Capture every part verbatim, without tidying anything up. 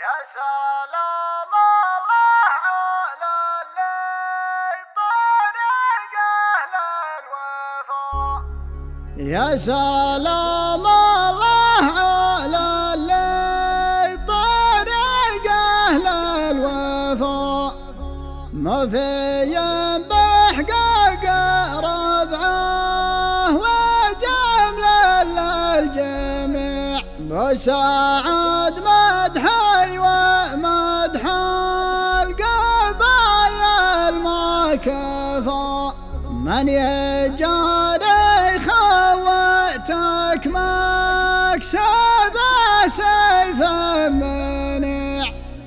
يا سلام الله على اللي طريق أهل الوفا. يا سلام الله على اللي طريق أهل الوفا. ما في بحقق ربعه وجمل للجميع بسعد مدحي ومدح القبايا المكفى. من يجاري خواتك مكسب سيف منيع.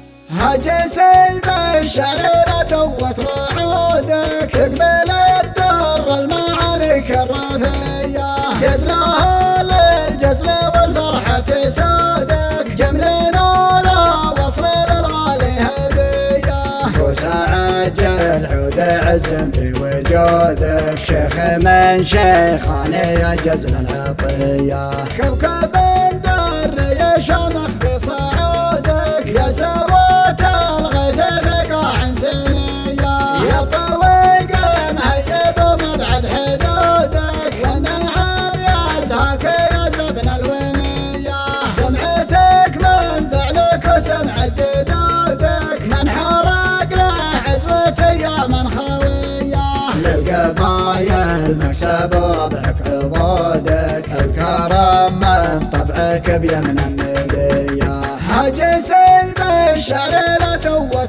هج سيف الشعر دوت رعودك اقبل الدر المعارك الرفية. جزلها للجزل والفرحة تسودك جملنا لا وصل للغالي هدية. وسعد العود عزم في وجودك شيخ من شيخاني يا جزل العطية. كوكب در يشمخ في صعودك يا سوات الغيث في قاع سنية. يا طويق مهيب ومبعد حدودك والنعم يزهك يا زبن الونية. سمعتك من فعلك وسمع جدودك من حرق له عزوتي يا من خوية. للقبايا المكسب وضعك عضودك الكرم من طبعك بيمن النبية. هج سيف الشعر لدوت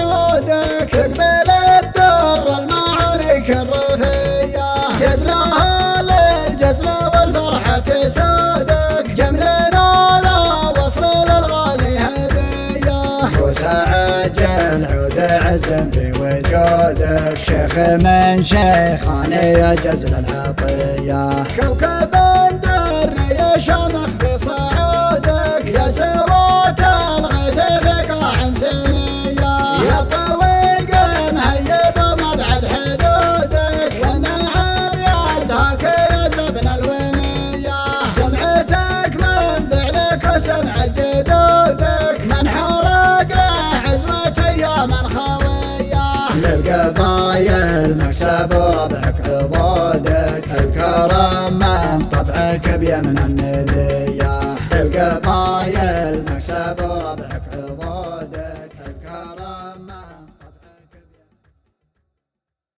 رعودك اقبل الدر المعارك الرفية. جزلها للجزل والفرحة تسودك جملنا لا وصل للغالي هدية. وسعد العود عزم في وجودك شيخ من شيخاني يا جزل العطية. كوكب در يشمخ في صعودك يا سوات الغيث في قاع سنية. يا طويق مهيب ومبعد حدودك والنعم يزهك يا زبن الونية. سمعتك من فعلك وسمع جدودك من حرق له عزوتي يا من خوية. للقبايا المكسب وضعك عضودك الكرم من طبعك بيمن النذية. للقبايا المكسب